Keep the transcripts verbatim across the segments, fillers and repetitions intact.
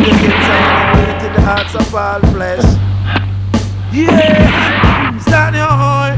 seated in Zion and reigneth in the hearts of all flesh. Yeah, stand your horn.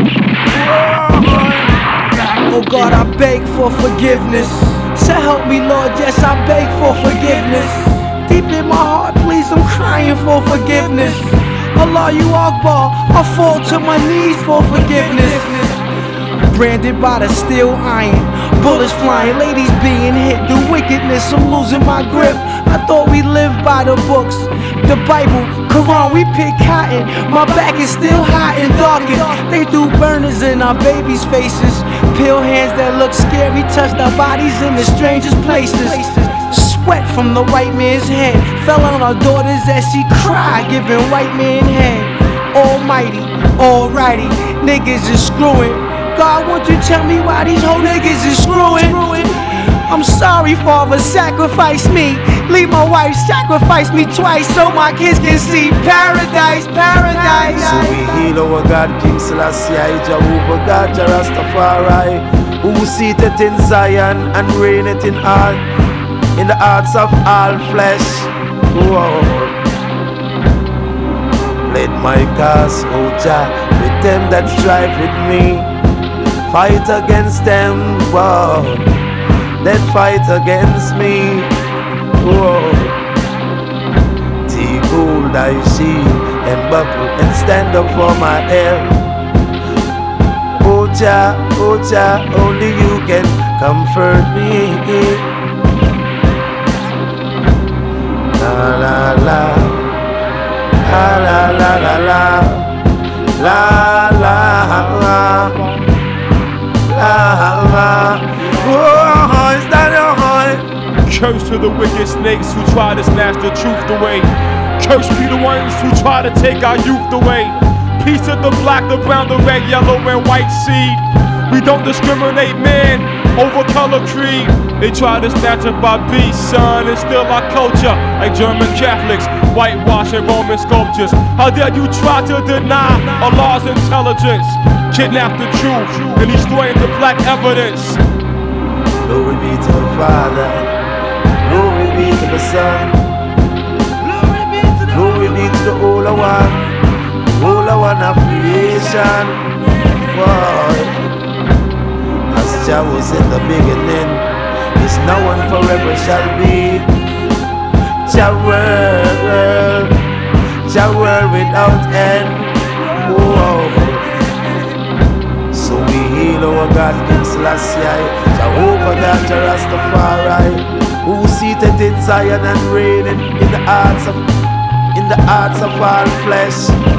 Oh God, I beg for forgiveness. So help me, Lord, yes, I beg for forgiveness. Deep in my heart, please, I'm crying for forgiveness. Allah, you Akbar, I fall to my knees for forgiveness. Branded by the steel iron, bullets flying, ladies being hit, the wickedness, I'm losing my grip. I thought we lived by the books, the Bible, Quran, we pick cotton. My back is still hot and darkened. They threw burners in our babies' faces. Pale hands that look scary touched our bodies in the strangest places. Sweat from the white man's hand fell on our daughters as she cried, giving white man head. Almighty, alrighty, niggas is screwing. God, won't you tell me why these whole niggas is screwing? I'm sorry, Father, sacrifice me. Leave my wife, sacrifice me twice so my kids can see paradise, paradise. So we heal our God, King Selassie, Jehovah God, Jah Rastafari, who seated in Zion and reigneth in all, in the hearts of all flesh. Whoa. Let my cause, O Jah, with them that strive with me. Fight against them, whoa, that fight against me, whoa. Take hold thy shield and buckle and stand up for my help. Oh Jah, oh Jah, only you can comfort me. La la la, la la la la la, la la la. Ah, oh, is that your heart? Curse to the wicked snakes who try to snatch the truth away. Curse be the ones who try to take our youth away. Peace to the black, the brown, the red, yellow, and white seed. We don't discriminate, man, over color, creed. They try to snatch up our beast, son, and steal our culture. Like German Catholics, whitewash and Roman sculptures. How dare you try to deny Allah's intelligence? Kidnap the truth and destroying the black evidence. Glory be to the Father, glory be to the Son, glory be to the Holy One, Holy One of creation. Boy, as Jah was in the beginning, is now and forever shall be. Jah world, Jah world without end. Whoa. So we heal our God, King Selassie, Jehovah God, Jah Rastafari, who seated in Zion and reigning in the hearts of, in the hearts of all flesh.